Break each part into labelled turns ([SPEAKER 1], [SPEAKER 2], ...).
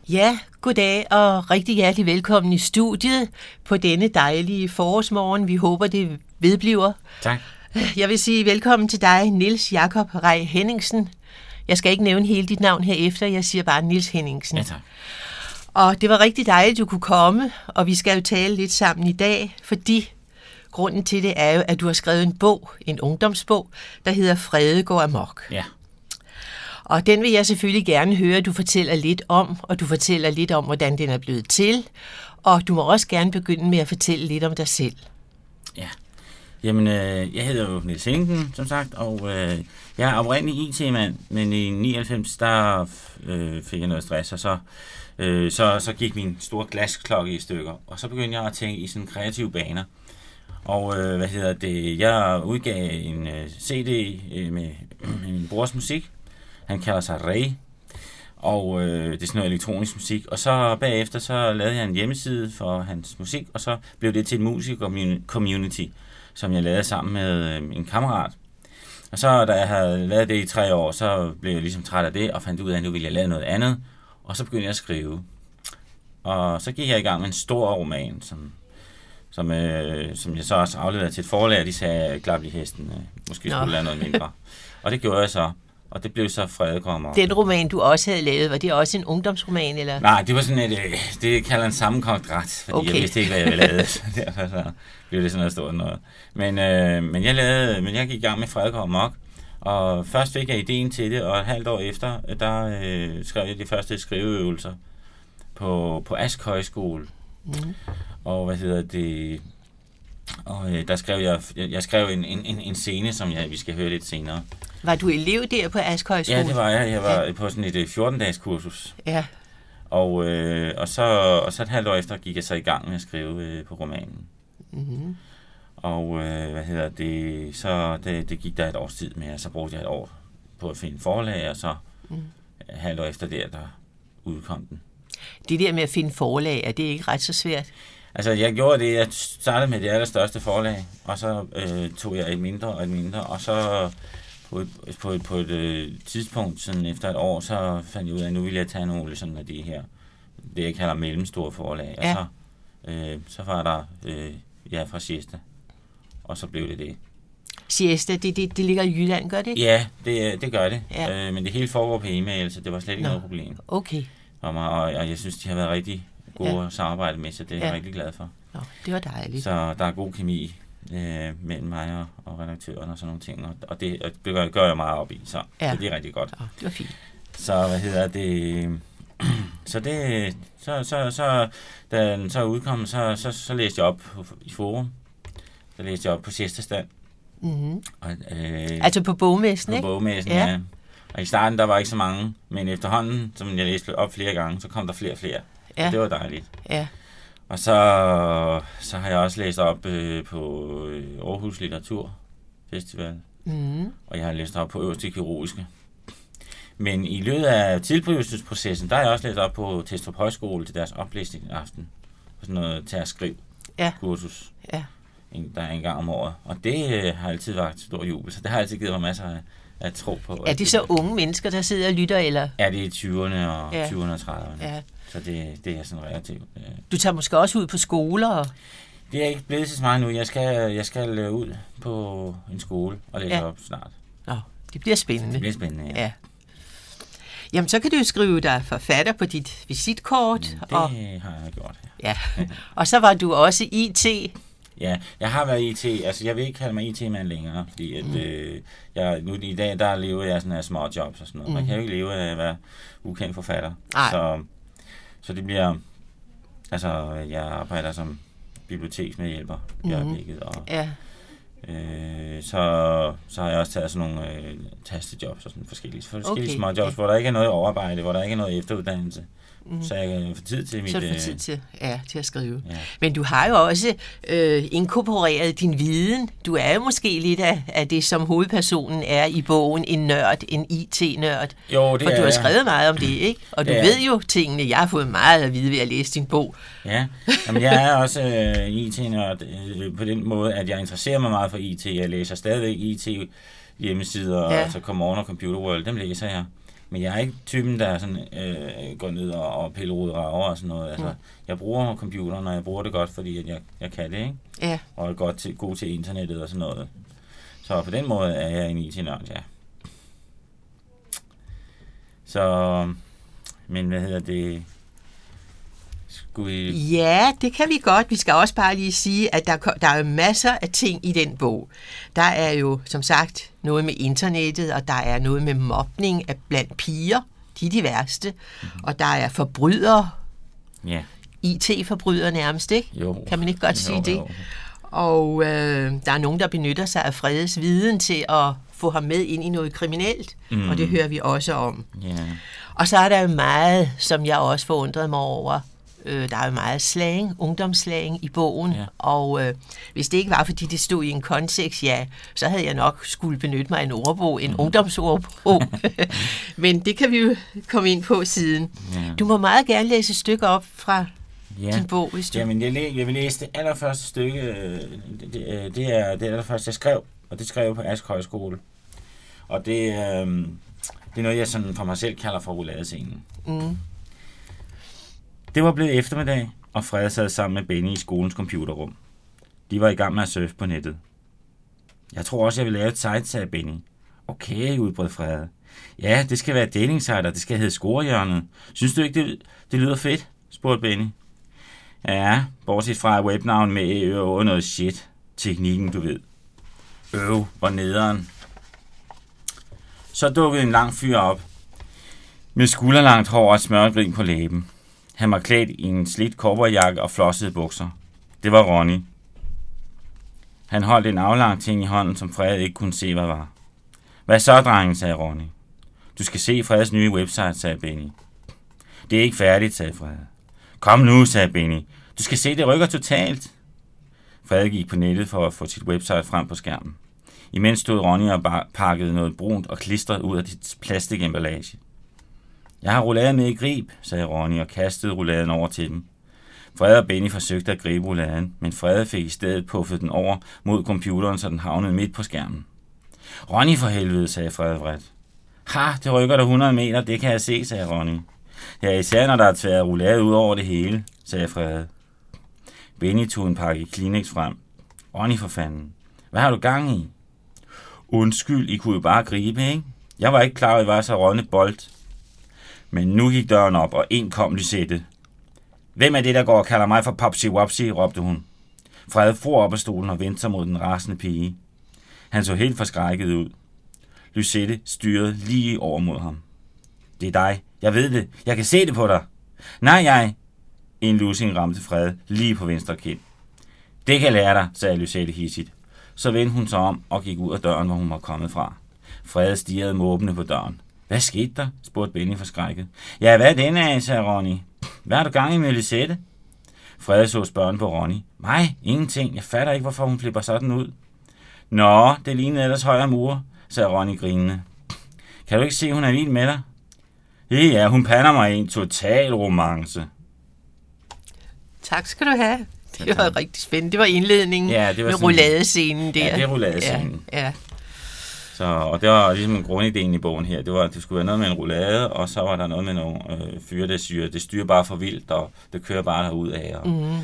[SPEAKER 1] Ja, goddag og rigtig hjertelig velkommen i studiet på denne dejlige forårsmorgen. Vi håber, det vedbliver.
[SPEAKER 2] Tak.
[SPEAKER 1] Jeg vil sige velkommen til dig, Niels Jakob Rej Henningsen. Jeg skal ikke nævne hele dit navn herefter, jeg siger bare Niels Henningsen.
[SPEAKER 2] Ja, tak.
[SPEAKER 1] Og det var rigtig dejligt, du kunne komme, og vi skal jo tale lidt sammen i dag, fordi grunden til det er jo, at du har skrevet en bog, en ungdomsbog, der hedder Frede går amok.
[SPEAKER 2] Ja.
[SPEAKER 1] Og den vil jeg selvfølgelig gerne høre, at du fortæller lidt om, og du fortæller lidt om, hvordan den er blevet til. Og du må også gerne begynde med at fortælle lidt om dig selv.
[SPEAKER 2] Ja. Jamen, jeg hedder jo Niels Henningsen, som sagt, og jeg er oprindelig IT-mand, men i 99, der fik jeg noget stress, og så gik min store glasklokke i stykker, og så begyndte jeg at tænke i sådan kreative baner. Og jeg udgav en CD med min brors musik. Han kalder sig Ray, og det er sådan noget elektronisk musik. Og så bagefter så lavede jeg en hjemmeside for hans musik, og så blev det til en musik-community, som jeg lavede sammen med en kammerat. Og så da jeg havde lavet det i 3 år, så blev jeg ligesom træt af det, og fandt ud af, at nu ville jeg lave noget andet. Og så begyndte jeg at skrive. Og så gik jeg i gang med en stor roman, som jeg så også afleverede til et forlag, de sagde, at Glabli-hesten måske skulle lave noget mindre. Og det gjorde jeg så. Og det blev så Frede går amok.
[SPEAKER 1] Den roman, du også havde lavet, var det også en ungdomsroman, eller?
[SPEAKER 2] Nej, det var sådan det kalder en sammenkomstret, fordi jeg vidste ikke, hvad jeg ville lave. Så derfor så blev det sådan noget stort noget. Men jeg gik i gang med Frede går amok, og først fik jeg ideen til det, og et halvt år efter, der skrev jeg de første skriveøvelser på Ask Højskole. Mm. Og der skrev jeg skrev en scene, som vi skal høre lidt senere.
[SPEAKER 1] Var du elev der på Ask Højskole?
[SPEAKER 2] Ja, det var jeg. Jeg var på sådan et 14-dages kursus. Ja. Og så et halvt år efter gik jeg så i gang med at skrive på romanen. Mm-hmm. Og så det gik der et års tid med, og så brugte jeg et år på at finde forlag, og så et halvt år efter der udkom den.
[SPEAKER 1] Det der med at finde forlag, er det ikke ret så svært?
[SPEAKER 2] Altså, jeg gjorde det, jeg startede med det allerstørste forlag, og så tog jeg et mindre, og så på et tidspunkt, sådan efter et år, så fandt jeg ud af, at nu ville jeg tage nogle sådan af de her, det jeg kalder mellemstore forlag, og så var der fra Siesta, og så blev det.
[SPEAKER 1] Siesta, det ligger i Jylland, gør det?
[SPEAKER 2] Ja, det gør det, men det hele foregår på e-mail, så det var slet ikke noget problem.
[SPEAKER 1] Okay.
[SPEAKER 2] Og jeg synes, de har været rigtig gode at samarbejde med, så det er jeg rigtig glad for.
[SPEAKER 1] Nå, det var dejligt.
[SPEAKER 2] Så der er god kemi mellem mig og redaktøren og sådan nogle ting, og det gør jeg meget op i, så det er rigtig godt.
[SPEAKER 1] Ja, det var fint.
[SPEAKER 2] Så da den så udkom, så læste jeg op i forum. Så læste jeg op på Siesta-stand. Mm-hmm.
[SPEAKER 1] Altså på bogmessen, ikke?
[SPEAKER 2] På bogmessen, ja. Og i starten, der var ikke så mange, men efterhånden, som jeg læste op flere gange, så kom der flere og flere. Ja. Og det var dejligt. Ja. Og så har jeg også læst op på Aarhus Litteraturfestival. Mm. Og jeg har læst op på Øverste Kirurgiske. Men i løbet af tilblivelsesprocessen, der har jeg også læst op på Testrup Højskole til deres oplæsningsaften. Sådan noget til at skrive kursus. Ja. Der er en gang om året. Og det har altid været stor jubel, så det har altid givet mig masser at tro på.
[SPEAKER 1] Er det så unge mennesker, der sidder og lytter, eller?
[SPEAKER 2] Ja, det er 20'erne og 20'erne og 30'erne. Ja. Så det er sådan relativt.
[SPEAKER 1] Du tager måske også ud på skoler? Og...
[SPEAKER 2] Det er ikke blevet så meget nu. Jeg skal ud på en skole og læse op snart.
[SPEAKER 1] Nå, det bliver spændende.
[SPEAKER 2] Det bliver spændende, ja.
[SPEAKER 1] Jamen, så kan du jo skrive dig forfatter på dit visitkort.
[SPEAKER 2] Det har jeg gjort,
[SPEAKER 1] ja. Og så var du også IT.
[SPEAKER 2] Ja, jeg har været IT. Altså, jeg vil ikke kalde mig IT-mand længere, fordi at, nu i dag, der lever jeg sådan af små jobs og sådan noget. Man kan jo ikke leve af at være ukendt forfatter. Så det bliver... Altså, jeg arbejder som biblioteksmedhjælper i øjeblikket, og så har jeg også taget sådan nogle tastejobs og sådan forskellige små jobs, hvor der ikke er noget overarbejde, hvor der ikke er noget efteruddannelse. Så jeg kan få tid til mit...
[SPEAKER 1] Så du får tid til at skrive. Ja. Men du har jo også inkorporeret din viden. Du er jo måske lidt af det, som hovedpersonen er i bogen, en nørd, en IT-nørd.
[SPEAKER 2] Jo, det
[SPEAKER 1] for du har skrevet meget om det, ikke? Og du ved jo tingene. Jeg har fået meget at vide ved at læse din bog.
[SPEAKER 2] Ja, jamen, jeg er også IT-nørd på den måde, at jeg interesserer mig meget for IT. Jeg læser stadigvæk IT hjemmesider, altså Come On og Computer World, dem læser jeg. Men jeg er ikke typen, der sådan, går ned og piller ud rager og sådan noget. Altså, jeg bruger computeren, og jeg bruger det godt, fordi at jeg kan det, ikke?
[SPEAKER 1] Ja.
[SPEAKER 2] Og er god til internettet og sådan noget. Så på den måde er jeg en IT-nørd, ja. Så, men hvad hedder det?
[SPEAKER 1] Ja, det kan vi godt. Vi skal også bare lige sige, at der er jo masser af ting i den bog. Der er jo, som sagt, noget med internettet, og der er noget med mobning blandt piger. De er de værste. Og der er forbrydere.
[SPEAKER 2] Ja.
[SPEAKER 1] IT-forbrydere nærmest, ikke?
[SPEAKER 2] Jo.
[SPEAKER 1] Kan man ikke godt sige det?
[SPEAKER 2] Jo.
[SPEAKER 1] Og der er nogen, der benytter sig af Fredes viden til at få ham med ind i noget kriminelt, og det hører vi også om.
[SPEAKER 2] Yeah.
[SPEAKER 1] Og så er der jo meget, som jeg også forundrede mig over. Der er jo meget slang, ungdomsslang i bogen, og hvis det ikke var, fordi det stod i en kontekst, så havde jeg nok skulle benytte mig af en ordbog, en ungdomsordbog. Men det kan vi jo komme ind på siden. Yeah. Du må meget gerne læse et stykke op fra din bog, hvis du...
[SPEAKER 2] Jamen, jeg vil læse det allerførste stykke, det er det allerførste, jeg skrev, og det skrev jeg på Ask Højskole. Og det er noget, jeg sådan for mig selv kalder for rouladescenen. Det var blevet eftermiddag, og Frede sad sammen med Benny i skolens computerrum. De var i gang med at surfe på nettet. Jeg tror også, jeg vil lave et site, sagde Benny. Okay, udbrød Frede. Ja, det skal være et dating-site, og det skal hedde Scorehjørnet. Synes du ikke, det lyder fedt? Spurgte Benny. Ja, bortset fra webnavn med og noget shit. Teknikken, du ved. Hvor nederen. Så dukkede en lang fyr op. Med skulderlangt hår og et smørgrin på læben. Han var klædt i en slidt cowboyjakke og flossede bukser. Det var Ronny. Han holdt en aflang ting i hånden, som Frede ikke kunne se, hvad var. Hvad så, drengen, sagde Ronny. Du skal se Fredes nye website, sagde Benny. Det er ikke færdigt, sagde Frede. Kom nu, sagde Benny. Du skal se, det rykker totalt. Frede gik på nettet for at få sit website frem på skærmen. Imens stod Ronny og pakkede noget brunt og klistret ud af dit plastikemballage. Jeg har roulade med i grib, sagde Ronny og kastede rouladen over til dem. Frede og Benny forsøgte at gribe rouladen, men Frede fik i stedet puffet den over mod computeren, så den havnede midt på skærmen. Ronny for helvede, sagde Frede vredt. Ha, det rykker der 100 meter, det kan jeg se, sagde Ronny. Ja, især når der er tværet roulade ud over det hele, sagde Frede. Benny tog en pakke Kleenex frem. Ronny for fanden. Hvad har du gang i? Undskyld, I kunne jo bare gribe, ikke? Jeg var ikke klar, at I var så rådne bold. Men nu gik døren op, og en kom Lisette. Hvem er det, der går og kalder mig for Popsy Wopsy, råbte hun. Frede for op af stolen og vendte sig mod den rasende pige. Han så helt forskrækket ud. Lisette styrede lige over mod ham. Det er dig. Jeg ved det. Jeg kan se det på dig. Nej, jeg. En lussing ramte Frede lige på venstre kind. Det kan jeg lære dig, sagde Lisette hissigt. Så vendte hun sig om og gik ud af døren, hvor hun var kommet fra. Frede stirrede måbende på døren. Hvad skete der? Spurgte Benny forskrækket. Ja, hvad er den af, sagde Ronny. Hvad har du gang i med Lisette? Frede så spørgen på Ronny. Nej, ingenting. Jeg fatter ikke, hvorfor hun flipper sådan ud. Nå, det lignede ellers højere mure, sagde Ronny grinende. Kan du ikke se, hun er vild med dig? Ja, hun pander mig i en total romance.
[SPEAKER 1] Tak skal du have. Det var rigtig spændende. Det var indledningen med rouladescenen der.
[SPEAKER 2] Ja, det er rouladescenen.
[SPEAKER 1] Ja.
[SPEAKER 2] Så, og det var ligesom en grundideen i bogen her. Det var, at det skulle være noget med en roulade, og så var der noget med nogle fyre, der syrer. Det styrer bare for vildt, og det kører bare derud af.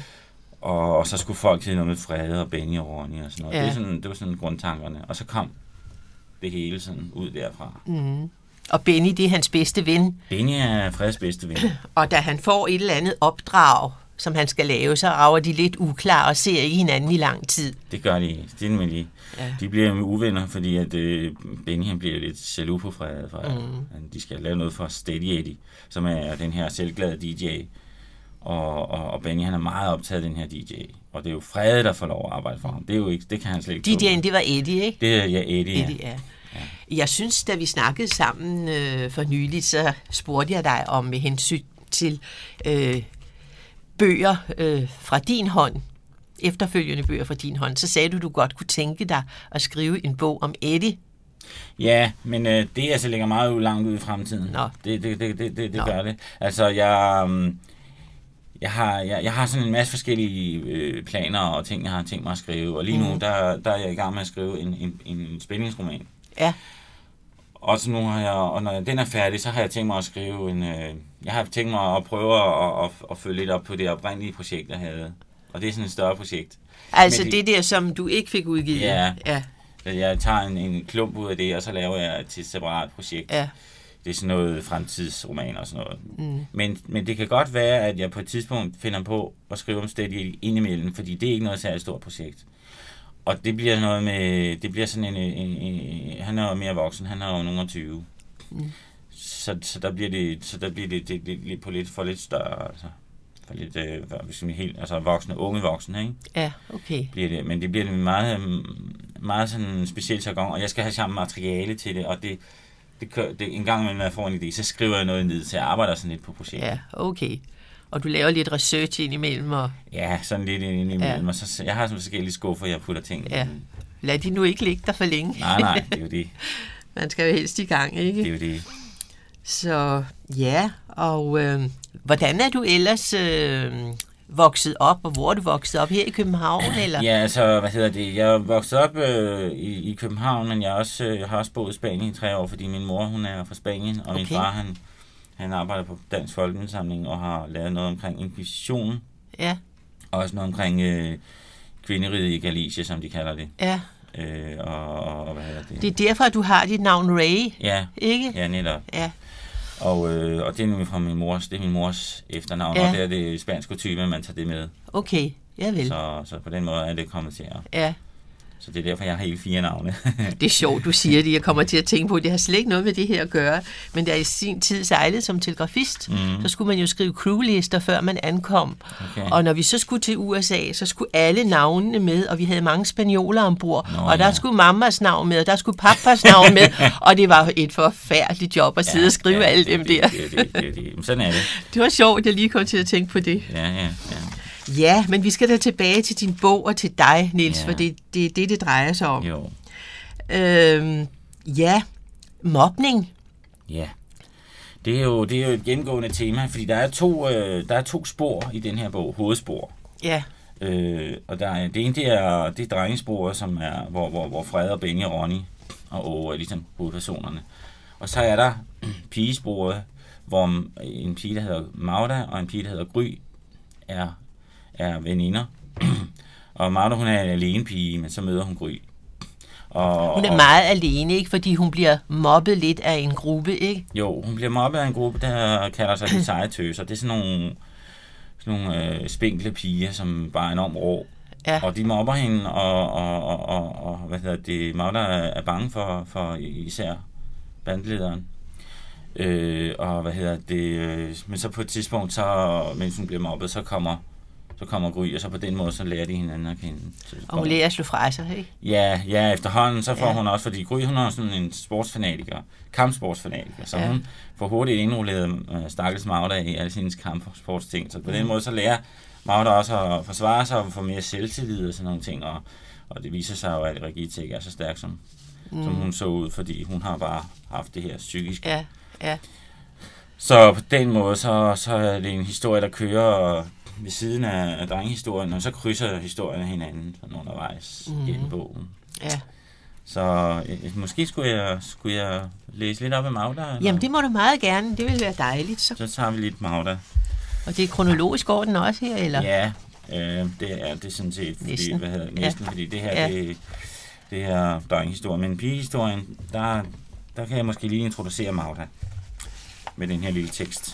[SPEAKER 2] Og så skulle folk til noget med Frede og Benny og Ronny og sådan noget. Ja. Det var sådan grundtankerne. Og så kom det hele sådan ud derfra.
[SPEAKER 1] Og Benny, det er hans bedste ven.
[SPEAKER 2] Benny er Fredes bedste ven.
[SPEAKER 1] Og da han får et eller andet opdrag, som han skal lave, så rager de lidt uklare og ser ikke hinanden i lang tid.
[SPEAKER 2] Det gør de. Det er nemlig. Ja. De bliver uvenner, fordi at Benny han bliver lidt jaloux på Frede. De skal lave noget for Steady Eddie, som er den her selvglade DJ. Og Benny han er meget optaget af den her DJ. Og det er jo Frede, der får lov at arbejde for ham. Det er jo ikke, det kan han slet ikke.
[SPEAKER 1] DJ'en, det var Eddie, ikke?
[SPEAKER 2] Det er Eddie,
[SPEAKER 1] ja. Jeg synes, da vi snakkede sammen for nyligt, så spurgte jeg dig om med hensyn til bøger fra din hånd, efterfølgende bøger fra din hånd, så sagde du godt kunne tænke dig at skrive en bog om Eddie.
[SPEAKER 2] Ja, men det altså ligger meget langt ud i fremtiden.
[SPEAKER 1] Nå.
[SPEAKER 2] Det gør det. Altså, jeg har sådan en masse forskellige planer og ting, jeg har tænkt mig at skrive, og lige nu, der er jeg i gang med at skrive en spændingsroman.
[SPEAKER 1] Ja.
[SPEAKER 2] Og så nu har jeg, og når den er færdig, så har jeg tænkt mig at skrive jeg har tænkt mig at prøve at følge lidt op på det oprindelige projekt, jeg havde. Og det er sådan et større projekt.
[SPEAKER 1] Altså det der, som du ikke fik udgivet?
[SPEAKER 2] Ja. Jeg tager en klump ud af det, og så laver jeg et separat projekt.
[SPEAKER 1] Ja.
[SPEAKER 2] Det er sådan noget fremtidsroman og sådan noget. Men det kan godt være, at jeg på et tidspunkt finder på at skrive om Steady indimellem, fordi det er ikke noget særligt stort projekt. Og det bliver noget med, det bliver sådan han er jo mere voksen, han er jo nogen af 20. Så der bliver det på lidt for lidt større, altså for lidt helt, altså unge voksne, ikke?
[SPEAKER 1] Ja, okay.
[SPEAKER 2] Bliver det, men det bliver meget meget sådan specielt jargon, og jeg skal have sammen materiale til det, og det en gang imellem, når jeg får en idé, så skriver jeg noget ned, så jeg arbejder sådan lidt på projektet.
[SPEAKER 1] Ja, okay. Og du laver lidt research indimellem? Og...
[SPEAKER 2] Ja, sådan lidt indimellem. Ja. Og så, jeg har sådan forskellige skuffer, jeg putter ting i.
[SPEAKER 1] Ja. Lad de nu ikke ligge der for længe.
[SPEAKER 2] Nej, det er jo det.
[SPEAKER 1] Man skal jo helst i gang, ikke?
[SPEAKER 2] Det er jo det.
[SPEAKER 1] Så ja, og hvordan er du ellers vokset op, og hvor er du vokset op? Her i København, eller?
[SPEAKER 2] Ja, altså, jeg er vokset op i København, men jeg har også boet i Spanien i 3 år, fordi min mor, hun er fra Spanien, og min far, han arbejder på Dansk Folkeindsamling og har lavet noget omkring inkvisitionen.
[SPEAKER 1] Ja.
[SPEAKER 2] Og også noget omkring kvinderiget i Galicia, som de kalder det.
[SPEAKER 1] Ja.
[SPEAKER 2] Og hvad hedder det?
[SPEAKER 1] Det er derfor, du har dit navn Ray,
[SPEAKER 2] ja,
[SPEAKER 1] ikke?
[SPEAKER 2] Ja, netop.
[SPEAKER 1] Ja.
[SPEAKER 2] Og det er nemlig fra min mors efternavn, og det er det spanske type, man tager det med.
[SPEAKER 1] Okay, ja vel.
[SPEAKER 2] Så på den måde er det kommet til at...
[SPEAKER 1] Ja.
[SPEAKER 2] Så det er derfor, jeg har hele 4 navne.
[SPEAKER 1] Det er sjovt, du siger det. Jeg kommer til at tænke på, at det har slet ikke noget med det her at gøre. Men da jeg i sin tid sejlede som telegrafist, så skulle man jo skrive crewlister, før man ankom. Okay. Og når vi så skulle til USA, så skulle alle navnene med, og vi havde mange spanioler ombord. Og der skulle mammas navn med, og der skulle pappas navn med. Og det var et forfærdeligt job at sidde og skrive alle dem der.
[SPEAKER 2] Det. Sådan er det.
[SPEAKER 1] Det var sjovt, jeg lige kom til at tænke på det.
[SPEAKER 2] Ja.
[SPEAKER 1] Ja, men vi skal da tilbage til din bog og til dig, Niels, for det er det drejer sig om.
[SPEAKER 2] Jo.
[SPEAKER 1] Mobning.
[SPEAKER 2] Ja. Det er jo et gennemgående tema, fordi der er to spor i den her bog, hovedspor.
[SPEAKER 1] Ja.
[SPEAKER 2] Og det ene, det er drengesporet, som er, hvor Fred og Benny og Ronny og Åge er ligesom hovedpersonerne. Og så er der pigesporet, hvor en pige, der hedder Magda, og en pige, der hedder Gry, er veninder. Og Magda, hun er en alene pige, men så møder hun Gry.
[SPEAKER 1] Hun er meget alene, ikke? Fordi hun bliver mobbet lidt af en gruppe, ikke?
[SPEAKER 2] Jo, hun bliver mobbet af en gruppe, der kalder sig de seje tøser. Det er sådan nogle spinkle piger, som bare er enormt rå. Ja. Og de mobber hende, og Magda er bange for især bandlederen. Men så på et tidspunkt, mens hun bliver mobbet, så kommer Gry, og så på den måde, så lærer de hinanden at kende.
[SPEAKER 1] Og hun lærer at slå fra sig, ikke?
[SPEAKER 2] Ja, efterhånden, så får hun også, fordi Gry, hun er sådan en kampsportsfanatiker, så hun får hurtigt indrulleret stakkels Magda i alle sine kampsportsting. Så på den måde, så lærer Magda også at forsvare sig og få mere selvtillid og sådan nogle ting, og det viser sig jo, at Regitze ikke er så stærk, som hun så ud, fordi hun har bare haft det her psykiske.
[SPEAKER 1] Ja.
[SPEAKER 2] Så på den måde, så er det en historie, der kører ved siden af drengehistorien, og så krydser historierne hinanden undervejs gennem bogen. Ja. Så måske skulle jeg læse lidt op af Magda? Eller?
[SPEAKER 1] Jamen, det må du meget gerne. Det vil være dejligt. Så tager
[SPEAKER 2] vi lidt Magda.
[SPEAKER 1] Og det er kronologisk orden også her, eller?
[SPEAKER 2] Ja, det er sådan set. Fordi, næsten, fordi det her, det er drengehistorien. Men pigehistorien, der kan jeg måske lige introducere Magda med den her lille tekst.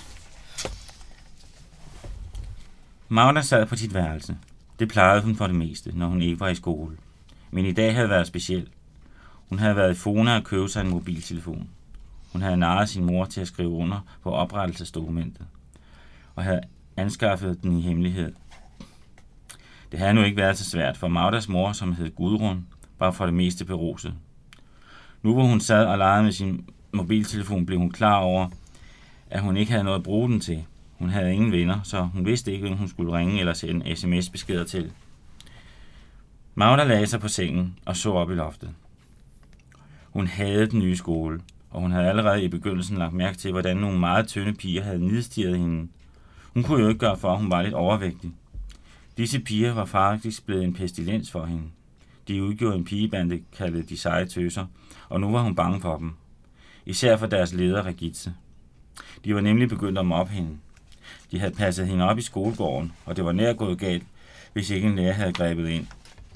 [SPEAKER 2] Magda sad på sit værelse. Det plejede hun for det meste, når hun ikke var i skole. Men i dag havde været speciel. Hun havde været i Fona og købt sig en mobiltelefon. Hun havde narret sin mor til at skrive under på oprettelsesdokumentet, og havde anskaffet den i hemmelighed. Det havde nu ikke været så svært, for Magdas mor, som hed Gudrun, var for det meste beruset. Nu hvor hun sad og legede med sin mobiltelefon, blev hun klar over, at hun ikke havde noget at bruge den til. Hun havde ingen venner, så hun vidste ikke, hvem hun skulle ringe eller sende sms-beskeder til. Magda lagde sig på sengen og så op i loftet. Hun havde den nye skole, og hun havde allerede i begyndelsen lagt mærke til, hvordan nogle meget tynde piger havde nedstirret hende. Hun kunne jo ikke gøre for, at hun var lidt overvægtig. Disse piger var faktisk blevet en pestilens for hende. De udgjorde en pigebande, kaldet de seje tøser, og nu var hun bange for dem. især for deres leder Regitze. De var nemlig begyndt at mobbe hende. De havde passet hende op i skolegården, og det var nær gået galt, hvis ikke en lærer havde grebet ind.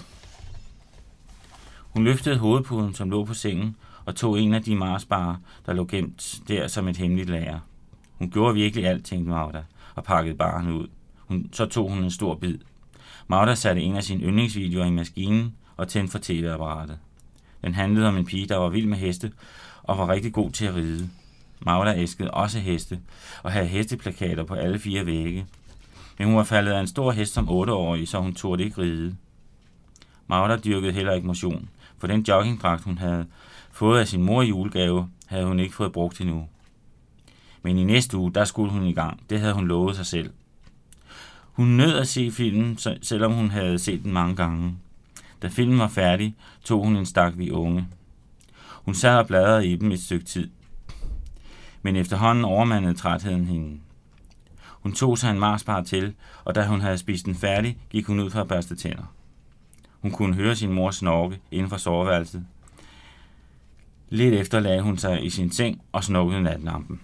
[SPEAKER 2] Hun løftede hovedpuden, som lå på sengen, og tog en af de marsbarer, der lå gemt der som et hemmeligt lager. Hun gjorde virkelig alt, tænkte Magda, og pakkede baren ud. Så tog hun en stor bid. Magda satte en af sine yndlingsvideoer i maskinen og tændte for tv-apparatet. Den handlede om en pige, der var vild med heste og var rigtig god til at ride. Magda elskede også heste og havde hesteplakater på alle 4 vægge. Men hun var faldet af en stor hest som 8-årig, så hun turde ikke ride. Magda dyrkede heller ikke motion, for den joggingdragt, hun havde fået af sin mor i julegave, havde hun ikke fået brugt endnu. Men i næste uge, der skulle hun i gang. Det havde hun lovet sig selv. Hun nød at se filmen, selvom hun havde set den mange gange. Da filmen var færdig, tog hun en stak Vi Unge. Hun sad og bladrede i dem et stykke tid. Men efterhånden overmandede trætheden hende. Hun tog sig en marsbar til, og da hun havde spist den færdig, gik hun ud for at børste tænder. Hun kunne høre sin mor snorke inden for soveværelset. Lidt efter lagde hun sig i sin seng og snukkede natlampen.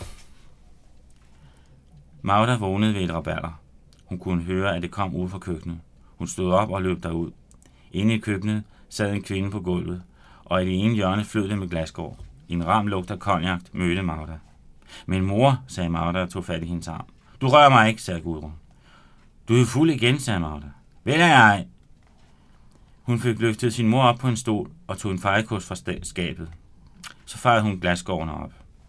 [SPEAKER 2] Magda vågnede ved et rabalder. Hun kunne høre, at det kom ud fra køkkenet. Hun stod op og løb derud. Inde i køkkenet sad en kvinde på gulvet, og i det ene hjørne flød det med glasgård. I en ram lugt af konjak mødte Magda. Men mor, sagde Magda og tog fat i hendes arm. Du rører mig ikke, sagde Gudrun. Du er fuld igen, sagde Magda. Vel er jeg. Hun fik løftet sin mor op på en stol og tog en fejekost fra skabet. Så fejrede hun glasgårdene op.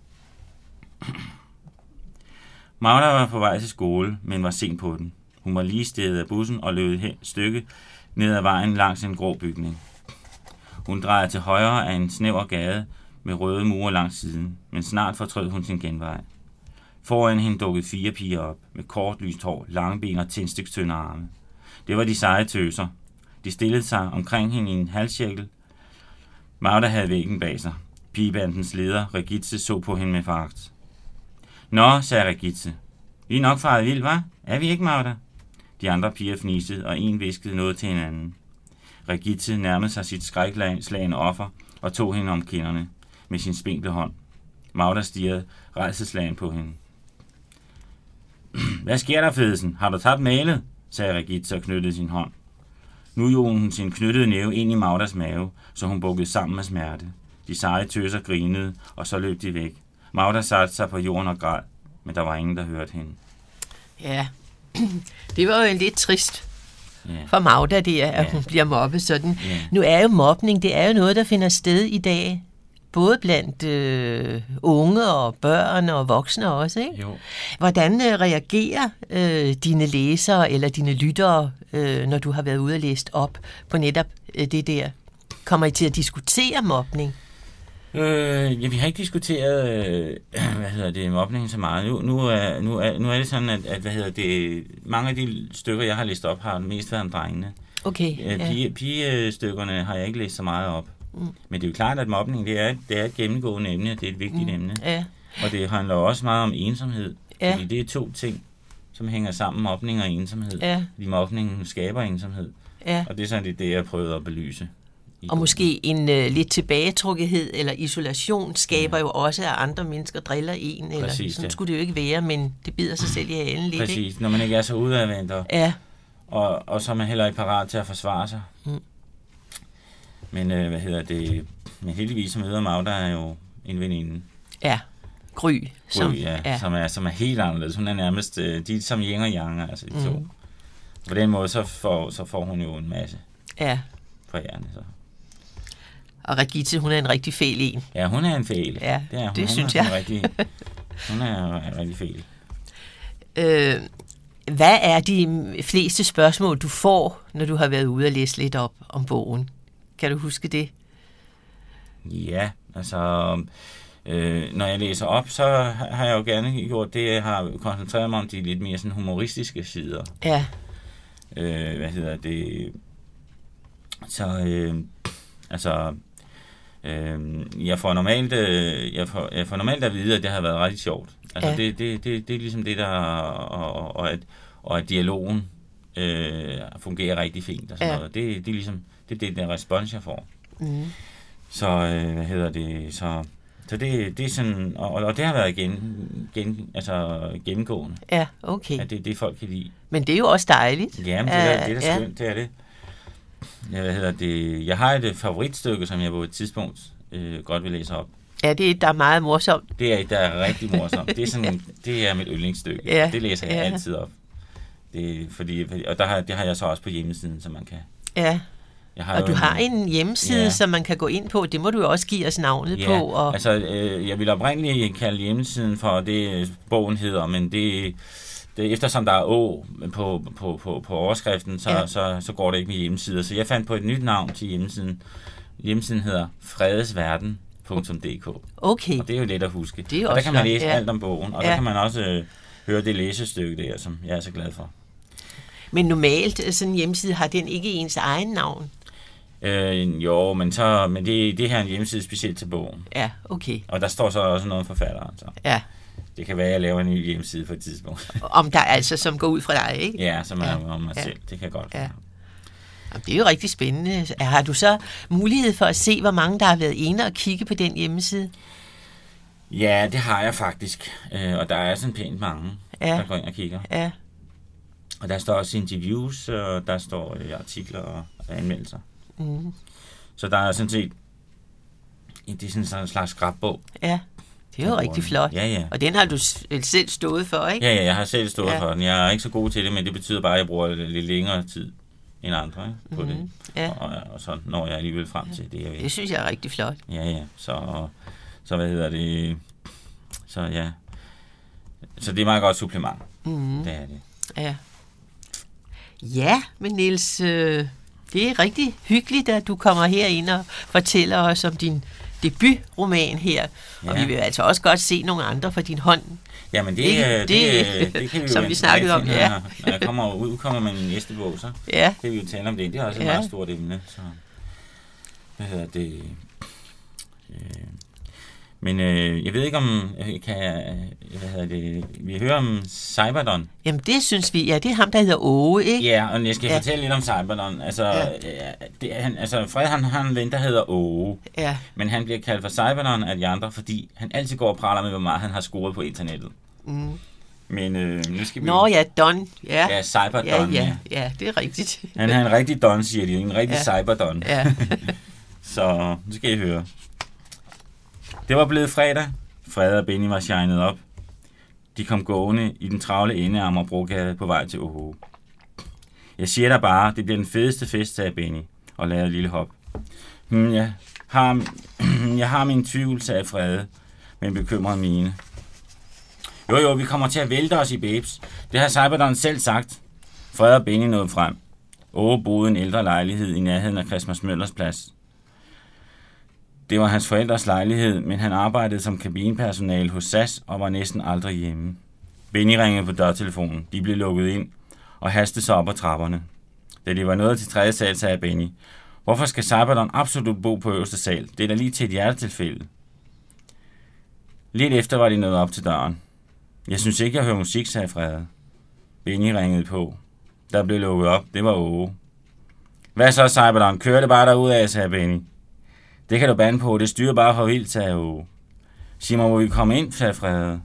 [SPEAKER 2] Magda var på vej til skole, men var sent på den. Hun var lige steget af bussen og løb et stykke ned ad vejen langs en grå bygning. Hun drejede til højre af en snæver gade med røde mure langs siden, men snart fortrød hun sin genvej. Foran hende dukkede 4 piger op, med kort lyst hår, lange ben og tændstykstynde arme. Det var de seje tøser. De stillede sig omkring hende i en halvcirkel. Magda havde væggen bag sig. Pigebandens leder, Regitze, så på hende med foragt. Nå, sagde Regitze. Vi er nok faret vild, hva'? Er vi ikke, Magda? De andre piger fnisede, og en viskede noget til hinanden. Regitze nærmede sig sit skrækslagende offer og tog hende om kinderne med sin spinkle hånd. Magda stirrede rædselsslagen på hende. Hvad sker der, Fedesen? Har du tabt malet? Sagde Regitze og knyttede sin hånd. Nu gjorde hun sin knyttede næve ind i Magdas mave, så hun bukkede sammen med smerte. De seje tøser grinede, og så løb de væk. Magda satte sig på jorden og græd, men der var ingen, der hørte hende.
[SPEAKER 1] Ja, det var jo lidt trist for Magda, det er, at hun bliver mobbet sådan. Ja. Nu er jo mobning, det er jo noget, der finder sted i dag, både blandt unge og børn og voksne også, ikke?
[SPEAKER 2] Jo.
[SPEAKER 1] Hvordan reagerer dine læsere eller dine lyttere, når du har været ude og læst op på netop det der? Kommer I til at diskutere mobning?
[SPEAKER 2] Ja, vi har ikke diskuteret, mobning så meget. Nu er det sådan, at mange af de stykker, jeg har læst op, har mest været om drengene.
[SPEAKER 1] Okay.
[SPEAKER 2] Pigestykkerne har jeg ikke læst så meget op. Men det er jo klart, at mobning, det er et gennemgående emne, det er et vigtigt emne. Ja. Og det handler også meget om ensomhed. Ja. Fordi det er 2 ting, som hænger sammen, mobning og ensomhed. Ja. Fordi mobningen skaber ensomhed. Ja. Og det er sådan det, jeg prøvede at belyse.
[SPEAKER 1] Og måske en lidt tilbagetrukkenhed eller isolation skaber jo også, at andre mennesker driller en. Eller præcis, sådan skulle det jo ikke være, men det bider sig selv i halen lidt.
[SPEAKER 2] Præcis,
[SPEAKER 1] ikke?
[SPEAKER 2] Når man ikke er så udadvendt, og så er man heller ikke parat til at forsvare sig. Men men heldigvis så møder Magda er jo en veninde.
[SPEAKER 1] Ja, Gry.
[SPEAKER 2] Som er helt anderledes. Hun er nærmest, de er som yin og yang, altså de 2. På den måde, så får hun jo en masse fra hjernen, så.
[SPEAKER 1] Og Regitze, hun er en rigtig fæl en.
[SPEAKER 2] Ja, hun er en fæl.
[SPEAKER 1] Ja, det synes jeg.
[SPEAKER 2] Hun er en rigtig fæl.
[SPEAKER 1] Hvad er de fleste spørgsmål, du får, når du har været ude og læse lidt op om bogen? Kan du huske det?
[SPEAKER 2] Ja, altså, når jeg læser op, så har jeg jo gerne gjort det, jeg har koncentreret mig om de lidt mere sådan humoristiske sider.
[SPEAKER 1] Ja.
[SPEAKER 2] Jeg får normalt at vide, at det har været rigtig sjovt. Altså, det er ligesom det, der... Og at dialogen fungerer rigtig fint. Og sådan noget. Det er ligesom... Det er den respons, jeg får. Så, Så det er sådan, og det har været gennemgående.
[SPEAKER 1] Ja, okay.
[SPEAKER 2] At det folk kan lide.
[SPEAKER 1] Men det er jo også dejligt.
[SPEAKER 2] Jamen, det er da skønt, det er det. Jeg har et favoritstykke, som jeg på et tidspunkt godt vil læse op.
[SPEAKER 1] Ja, det er et, der er meget morsomt.
[SPEAKER 2] Det er et, der er rigtig morsomt. Det er mit yndlingsstykke. Ja, det læser jeg altid op. Og det har jeg så også på hjemmesiden, så man kan...
[SPEAKER 1] Ja, og du har en hjemmeside, som man kan gå ind på. Det må du jo også give os navnet på. Og...
[SPEAKER 2] altså, jeg vil oprindeligt kalde hjemmesiden for det, bogen hedder, men det eftersom der er å på overskriften, så går det ikke med hjemmesider. Så jeg fandt på et nyt navn til hjemmesiden. Hjemmesiden hedder fredesverden.dk.
[SPEAKER 1] Okay.
[SPEAKER 2] Og det er jo let at huske.
[SPEAKER 1] Det er
[SPEAKER 2] og der kan man læse alt om bogen, og der kan man også høre det læsestykke der, som jeg er så glad for.
[SPEAKER 1] Men normalt, sådan en hjemmeside, har den ikke ens egen navn?
[SPEAKER 2] Jo, men det her er en hjemmeside specielt til bogen.
[SPEAKER 1] Ja, okay.
[SPEAKER 2] Og der står så også noget om forfatteren. Så.
[SPEAKER 1] Ja.
[SPEAKER 2] Det kan være, at jeg laver en ny hjemmeside på et tidspunkt.
[SPEAKER 1] Om der altså, som går ud fra dig, ikke?
[SPEAKER 2] Ja, som er om mig selv. Det kan godt være.
[SPEAKER 1] Ja. Det er jo rigtig spændende. Har du så mulighed for at se, hvor mange der har været inde og kigge på den hjemmeside?
[SPEAKER 2] Ja, det har jeg faktisk. Og der er sådan pænt mange, der går ind og kigger. Ja. Og der står også interviews, og der står artikler og anmeldelser. Mm. Så der er sådan set, det er sådan en slags scrapbog. Ja,
[SPEAKER 1] det er jo rigtig flot.
[SPEAKER 2] Ja.
[SPEAKER 1] Og den har du selv stået for, ikke?
[SPEAKER 2] Ja, jeg har selv stået for den. Jeg er ikke så god til det, men det betyder bare, at jeg bruger lidt længere tid end andre på det. Ja. Og så når jeg alligevel frem til det, jeg ved.
[SPEAKER 1] Det synes jeg er rigtig flot.
[SPEAKER 2] Ja. Så hvad hedder det? Så ja. Så det er meget godt supplement. Mm. Det er det.
[SPEAKER 1] Ja. Ja, men Niels, det er rigtig hyggeligt, at du kommer herind og fortæller os om din debutroman her. Ja. Og vi vil altså også godt se nogle andre fra din hånd.
[SPEAKER 2] Jamen det kan vi
[SPEAKER 1] som vi snakkede om,
[SPEAKER 2] når jeg udkommer med min næste bog, så kan vi jo tale om det. Det er også et meget stort emne. Så, hvad hedder det? Men jeg ved ikke om vi hører om Cyberdon.
[SPEAKER 1] Jamen det synes vi, det er ham, der hedder Åge, ikke?
[SPEAKER 2] Ja, og jeg skal fortælle lidt om Cyberdon. Altså, Fred han har en ven, der hedder Åge. Ja. Men han bliver kaldt for Cyberdon af de andre, fordi han altid går og praler med, hvor meget han har scoret på internettet. Mm. Men nu skal vi...
[SPEAKER 1] Don.
[SPEAKER 2] Ja, Cyberdon.
[SPEAKER 1] Ja, det er rigtigt.
[SPEAKER 2] Han er en rigtig Don, siger de. En rigtig Cyberdon. Ja. Så nu skal I høre. Det var blevet fredag. Fred og Benny var shined op. De kom gående i den travle ende af Amagerbrogade på vej til Åge. Jeg siger dig bare, det bliver den fedeste fest, sagde Benny og lavede et lille hop. Jeg har min tvivl, sagde Fred, med en bekymret mine. Jo, vi kommer til at vælte os i babes. Det har Cyberdon selv sagt. Fred og Benny nåede frem. Åge boede en ældre lejlighed i nærheden af Christmas Møllers plads. Det var hans forældres lejlighed, men han arbejdede som kabinepersonale hos SAS og var næsten aldrig hjemme. Benny ringede på dørtelefonen. De blev lukket ind og hastede sig op ad trapperne. Da de var nået til 3. sal, sagde Benny: Hvorfor skal Cyberdon absolut bo på øverste sal? Det er da lige til et hjertetilfælde. Lidt efter var de nået op til døren. Jeg synes ikke, jeg hører musik, sagde Frede. Benny ringede på. Der blev lukket op. Det var Åge. Hvad så, Cyberdon? Kør det bare derudad, sagde Benny. Det kan du bande på, det styrer bare for vildt, sagde Åge. Sig mig, må vi komme ind, sagde Frede.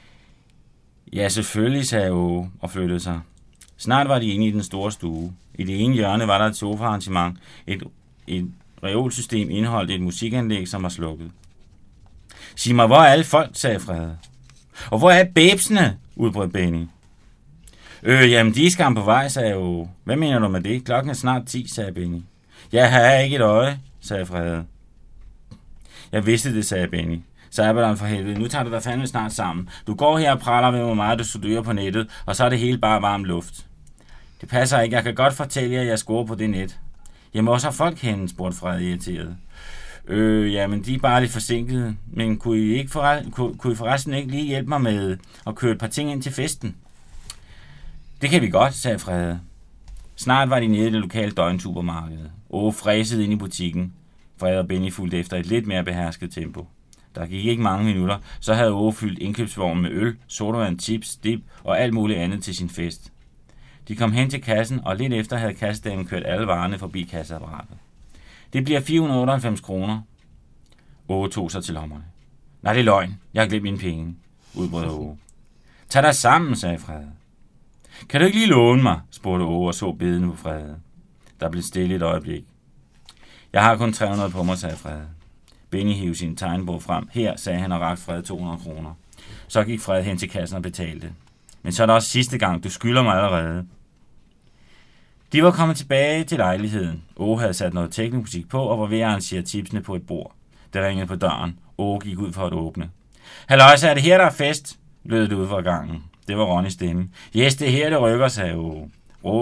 [SPEAKER 2] Ja, selvfølgelig, sagde Åge og flyttede sig. Snart var de inde i den store stue. I det ene hjørne var der et sofaarrangement. Et reolsystem indeholdt et musikanlæg, som var slukket. Sig mig, hvor er alle folk, sagde Frede. Og hvor er babesene, udbrød Benny. Jamen, de er skam på vej, sagde Åge. Hvad mener du med det? Klokken er snart 10, sagde Benny. Jeg har ikke et øje, sagde Frede. Jeg vidste det, sagde Benny. Cyberdon for helvede, nu tager du dig fandme snart sammen. Du går her og praler med, hvor meget du studerer på nettet, og så er det hele bare varm luft. Det passer ikke, jeg kan godt fortælle jer, at jeg scorer på det net. Jamen, også har folk henne, spurgte Frede irriteret. Jamen, de er bare lidt forsinkede, men kunne I forresten ikke lige hjælpe mig med at køre et par ting ind til festen? Det kan vi godt, sagde Frede. Snart var de nede i det lokale døgnsupermarked. Åge fræsede ind i butikken. Frede og Benny fulgte efter et lidt mere behersket tempo. Der gik ikke mange minutter, så havde Åge fyldt indkøbsvognen med øl, sodavand, chips, dip og alt muligt andet til sin fest. De kom hen til kassen, og lidt efter havde kassedamen kørt alle varerne forbi kasseapparatet. Det bliver 498 kroner. Åge tog sig til lommerne. Nej, det er løgn. Jeg har glemt mine penge, udbrød Åge. Tag dig sammen, sagde Frede. Kan du ikke lige låne mig, spurgte Åge og så bedende på Frede. Der blev stille et øjeblik. Jeg har kun 300 på mig, sagde Frede. Benny hivede sin tegnebog frem. Her, sagde han og rakte Frede 200 kroner. Så gik Frede hen til kassen og betalte. Men så er det også sidste gang, du skylder mig allerede. De var kommet tilbage til lejligheden. Åge havde sat noget teknomusik på og var ved at arrangere tipsene på et bord. Det ringede på døren. Åge gik ud for at åbne. Halløjsa, er det her, der er fest? Lød det ud fra gangen. Det var Ronnys stemme. Yes, det er her, det rykker, sagde Åge.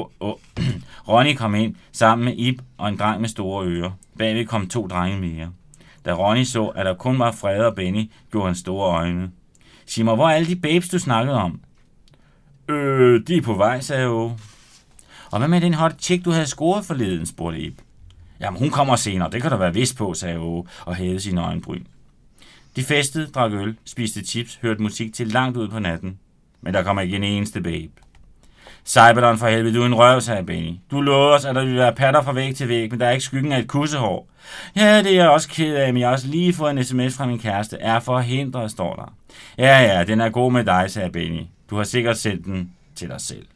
[SPEAKER 2] Ronny kom ind sammen med Ib og en dreng med store ører. Bagved kom 2 drenge mere. Da Ronny så, at der kun var Frede og Benny, gjorde han store øjne. Sig mig, hvor er alle de babes, du snakkede om? De er på vej, sagde Åge. Og hvad med den hot chick, du havde scoret forleden, spurgte Ib. Jamen, hun kommer senere, det kan du være vidst på, sagde Åge og hævede sine øjenbryn. De festede, drak øl, spiste chips, hørte musik til langt ud på natten. Men der kom ikke en eneste babe. Cyberdon for helvede, du er en røv, sagde Benny. Du lovede os, at der ville være patter fra væg til væg, men der er ikke skyggen af et kussehår. Ja, det er jeg også ked af, men jeg har også lige fået en sms fra min kæreste. Er forhindret, står der. Ja, den er god med dig, sagde Benny. Du har sikkert sendt den til dig selv.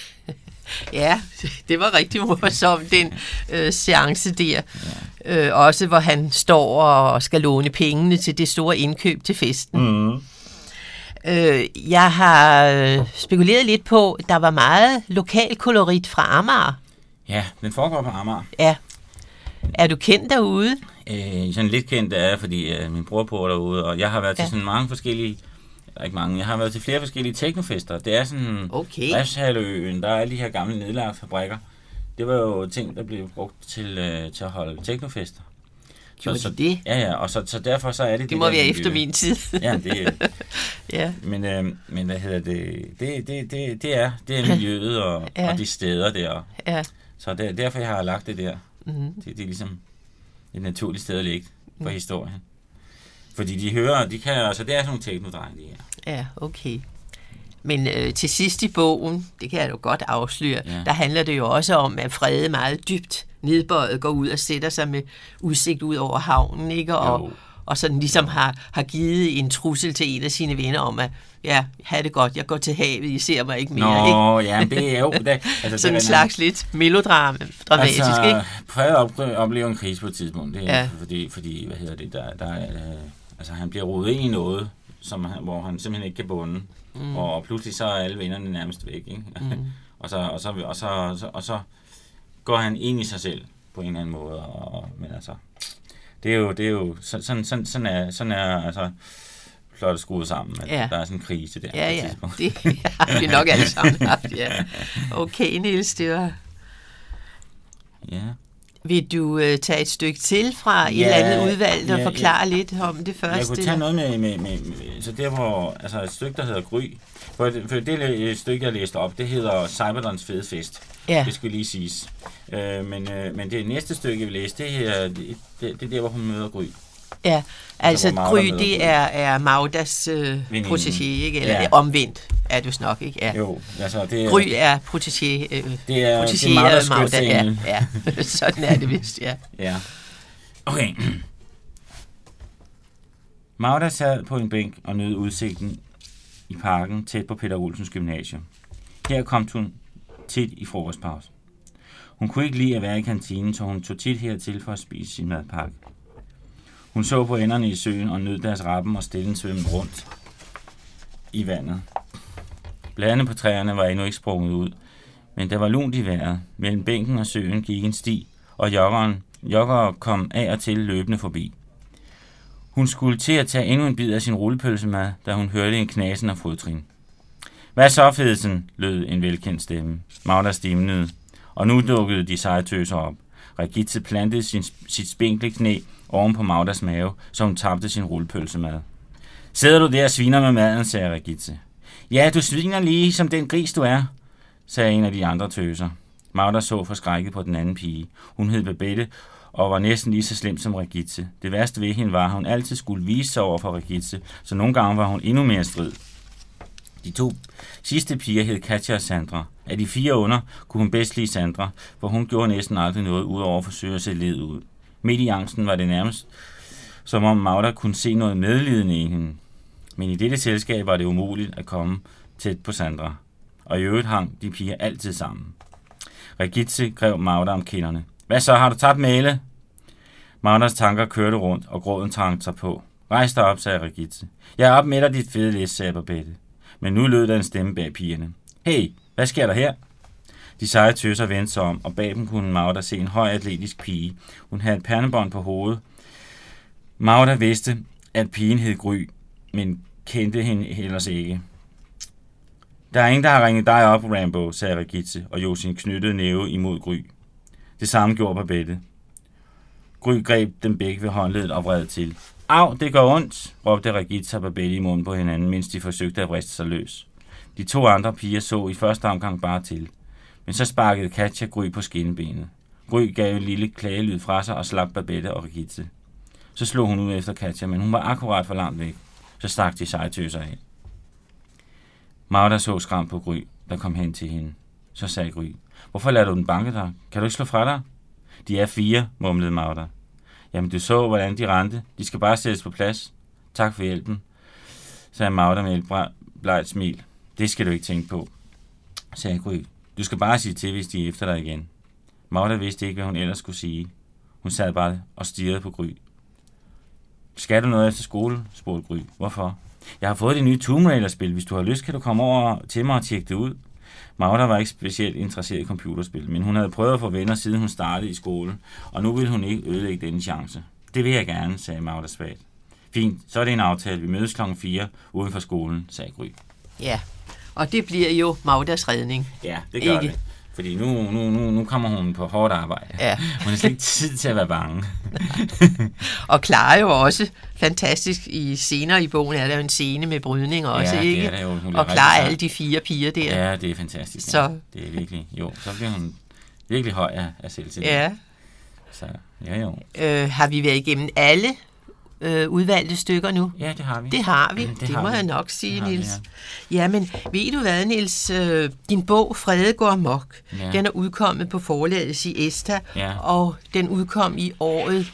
[SPEAKER 1] Ja, det var rigtig morsomt, den seance der. Ja. Også hvor han står og skal låne pengene til det store indkøb til festen. Mm. Jeg har spekuleret lidt på, at der var meget lokal kolorit fra Amager.
[SPEAKER 2] Ja, den foregår på Amager.
[SPEAKER 1] Ja. Er du kendt derude?
[SPEAKER 2] Sådan lidt kendt er jeg, fordi min bror bor derude, og jeg har været til sådan mange forskellige... Ikke mange. Jeg har været til flere forskellige teknofester. Det er sådan Refshaløen, der er alle de her gamle nedlagte fabrikker. Det var jo ting, der blev brugt til at holde teknofester.
[SPEAKER 1] Så det?
[SPEAKER 2] Ja, og så derfor så er det...
[SPEAKER 1] Det må være efter min tid.
[SPEAKER 2] Ja, det ja. Men hvad hedder det? Det er miljøet og de steder der. Ja. Så derfor jeg har lagt det der. Mm-hmm. Det er ligesom et naturligt sted at ligge for historien. Fordi de kan altså, det er sådan nogle teknodrenge, de her.
[SPEAKER 1] Ja, okay. Men til sidst i bogen, det kan jeg jo godt afsløre, der handler det jo også om, at Frede meget dybt nedbøjet går ud og sætter sig med udsigt ud over havnen, ikke? Og sådan ligesom har givet en trussel til en af sine venner om, at have det godt, jeg går til havet, I ser mig ikke mere.
[SPEAKER 2] Nå, ja, det er jo...
[SPEAKER 1] Altså, sådan en slags lidt melodramatisk, altså, ikke?
[SPEAKER 2] Frede oplever en krise på et tidspunkt, det er fordi, hvad hedder det, der altså han bliver rodet ind i noget, hvor han simpelthen ikke kan bunde, og pludselig så er alle vennerne nærmest væk, ikke? og så går han ind i sig selv på en eller anden måde, men altså det er jo sådan er altså flot skruet sammen, at der er sådan en krise der.
[SPEAKER 1] Ja, det har vi nok alle sammen haft, ja. Okay, Niels, det var... Ja. Vil du tage et stykke til fra et eller andet udvalg og forklare lidt om det første?
[SPEAKER 2] Jeg kunne tage noget med så der hvor, altså et stykke, der hedder Gry. For det stykke, jeg læste op, det hedder Cyberdons fede fest. Ja. Det skal lige siges. Men det næste stykke, jeg vil læse, det er der, hvor hun møder Gry.
[SPEAKER 1] Ja, altså Gry, det er Magdas protégé, ikke? Eller omvendt er det nok, ikke? Ja.
[SPEAKER 2] Jo, altså det er...
[SPEAKER 1] Gry er protégé.
[SPEAKER 2] Det er Magdas Magda,
[SPEAKER 1] ja. Sådan er det vist, ja.
[SPEAKER 2] Ja. Okay. Magda sad på en bænk og nød udsigten i parken tæt på Peter Olsens gymnasium. Her kom hun tit i frokostpause. Hun kunne ikke lide at være i kantinen, så hun tog tit hertil for at spise sin madpakke. Hun så på enderne i søen og nød deres rappen og stillen svømmede rundt i vandet. Bladene på træerne var endnu ikke sprunget ud, men der var lunt i vejret. Mellem bænken og søen gik en sti, og joggere kom af og til løbende forbi. Hun skulle til at tage endnu en bid af sin rullepølsemad, da hun hørte en knasen af fodtrin. Hvad så, Fedsen? Lød en velkendt stemme. Magda stimlede, og nu dukkede de seje tøser op. Regitze plantede sit spinkle knæ oven på Magdas mave, så hun tabte sin rullepølsemad. Sidder du der og sviner med maden, sagde Regitze. Ja, du sviner lige som den gris, du er, sagde en af de andre tøser. Magda så forskrækket på den anden pige. Hun hed Babette og var næsten lige så slem som Regitze. Det værste ved hende var, at hun altid skulle vise sig over for Regitze, så nogle gange var hun endnu mere strid. De 2 sidste piger hed Katja og Sandra. Af de 4 under kunne hun bedst lide Sandra, for hun gjorde næsten aldrig noget udover at forsøge at se led ud. Midt i angsten var det nærmest som om Magda kunne se noget medlidende i hende. Men i dette selskab var det umuligt at komme tæt på Sandra, og i øvrigt hang de piger altid sammen. Regitze greb Magda om kinderne. Hvad så, har du tabt mæle? Magdas tanker kørte rundt, og gråden trængte sig på. Rejs dig op, sagde Regitze. Jeg er op midt af dit fede læs, sagde Babette. Men nu lød der en stemme bag pigerne. Hey, hvad sker der her? De seje tøser vendte sig om, og bag dem kunne Magda se en høj atletisk pige. Hun havde et pernebånd på hovedet. Magda vidste, at pigen hed Gry, men kendte hende ellers ikke. Der er ingen, der har ringet dig op, Rambo, sagde Regitze, og jog sin knyttede næve imod Gry. Det samme gjorde Babette. Gry greb dem begge ved håndledet og vred til. Au, det går ondt, råbte Regitze og Babette i munden på hinanden, mens de forsøgte at vriste sig løs. De 2 andre piger så i første omgang bare til. Men så sparkede Katja Gry på skinnebenet. Gry gav en lille klagelyd fra sig og slap Babette og Regitze. Så slog hun ud efter Katja, men hun var akkurat for langt væk. Så stak de seje tøser af. Magda så skræmt på Gry, der kom hen til hende. Så sagde Gry, hvorfor lader du den banke dig? Kan du ikke slå fra dig? De er 4, mumlede Magda. Jamen, du så, hvordan de rendte. De skal bare sættes på plads. Tak for hjælpen, sagde Magda med et blegt smil. Det skal du ikke tænke på, sagde Gry. Du skal bare sige til, hvis de er efter dig igen. Magda vidste ikke, hvad hun ellers skulle sige. Hun sad bare og stirrede på Gry. Skal du noget efter skole? Spurgte Gry. Hvorfor? Jeg har fået det nye Tomb Raider-spil. Hvis du har lyst, kan du komme over til mig og tjekke det ud. Magda var ikke specielt interesseret i computerspil, men hun havde prøvet at få venner, siden hun startede i skole, og nu ville hun ikke ødelægge denne chance. Det vil jeg gerne, sagde Magda svagt. Fint, så er det en aftale. Vi mødes 4:00 uden for skolen, sagde Gry.
[SPEAKER 1] Ja, og det bliver jo Magdas redning.
[SPEAKER 2] Ja, det gør det. Fordi nu kommer hun på hårdt arbejde. Ja. Hun har slet ikke tid til at være bange.
[SPEAKER 1] Og klarer jo også fantastisk i scener i bogen. Er der jo en scene med brydning også,
[SPEAKER 2] ja,
[SPEAKER 1] ikke?
[SPEAKER 2] Det er jo,
[SPEAKER 1] og klarer alle de 4 piger der.
[SPEAKER 2] Ja, det er fantastisk. Så. Ja. Det er virkelig, så bliver hun virkelig høj af selvtillid.
[SPEAKER 1] Ja.
[SPEAKER 2] Så, jo.
[SPEAKER 1] Har vi været igennem alle udvalgte stykker nu?
[SPEAKER 2] Ja, det har vi.
[SPEAKER 1] Det har vi. Det må jeg nok sige, Niels. Ja, men ved du hvad, Niels? Din bog, Frede går amok, den er udkommet på forlaget i Esta, og den udkom i året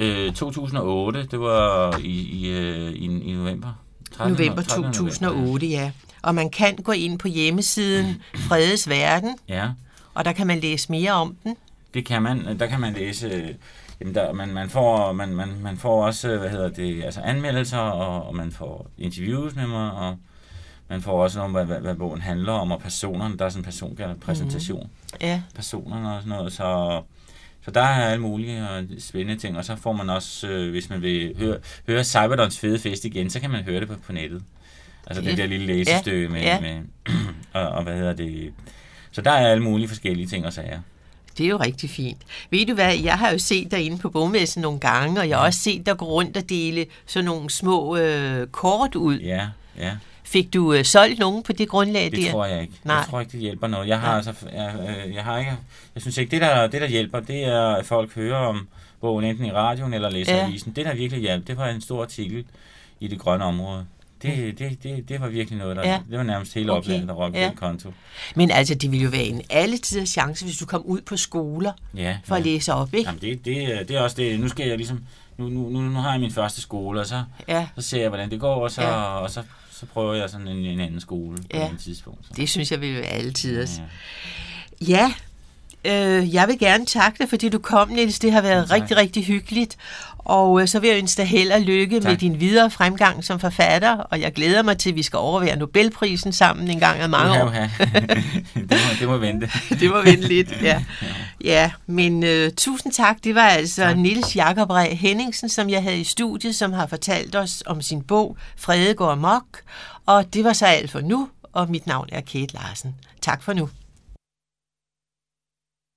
[SPEAKER 2] 2008. Det var i november.
[SPEAKER 1] November 2008, ja. Og man kan gå ind på hjemmesiden Fredes Verden, og der kan man læse mere om den.
[SPEAKER 2] Det kan man. Der kan man læse. Jamen man får også, altså anmeldelser, og man får interviews med mig, og man får også om, hvad bogen handler om, og personerne. Der er sådan en personpræsentation. Personerne og sådan noget, så der er alle mulige spændende ting, og så får man også, hvis man vil høre Cyberdons fede fest igen, så kan man høre det på nettet. Altså det der lille læsestykke med og så der er alle mulige forskellige ting og sager.
[SPEAKER 1] Det er jo rigtig fint. Ved du hvad, jeg har jo set dig inde på bogmessen nogle gange, og jeg har også set dig gå rundt og dele sådan nogle små kort ud.
[SPEAKER 2] Ja.
[SPEAKER 1] Fik du solgt nogen på det grundlag?
[SPEAKER 2] Det tror jeg ikke. Nej. Jeg tror ikke, det hjælper noget. Jeg synes ikke, det der hjælper, det er, at folk hører om bogen enten i radioen eller læser avisen. Det der virkelig hjalp, det var en stor artikel i det grønne område. Det var virkelig noget, det var nærmest hele oplandet, der råbte den konto.
[SPEAKER 1] Men altså, det ville jo være en alletiders chance, hvis du kom ud på skoler for at læse op, ikke?
[SPEAKER 2] Jamen, det er også det. Nu skal jeg ligesom, nu har jeg min første skole, og så ser jeg, hvordan det går, og så prøver jeg sådan en anden skole på et tidspunkt. Så.
[SPEAKER 1] Det synes jeg ville være alletiders. Ja. Jeg vil gerne takke dig, fordi du kom, Niels. Det har været rigtig, rigtig hyggeligt. Og så vil jeg ønske dig held og lykke med din videre fremgang som forfatter, og jeg glæder mig til, at vi skal overvære Nobelprisen sammen en gang af mange år.
[SPEAKER 2] Det må vente.
[SPEAKER 1] Det må vente lidt, ja. Men tusind tak. Det var altså Niels Jakob Ræ Henningsen, som jeg havde i studiet, som har fortalt os om sin bog, Frede går amok. Og det var så alt for nu, og mit navn er Kate Larsen. Tak for nu.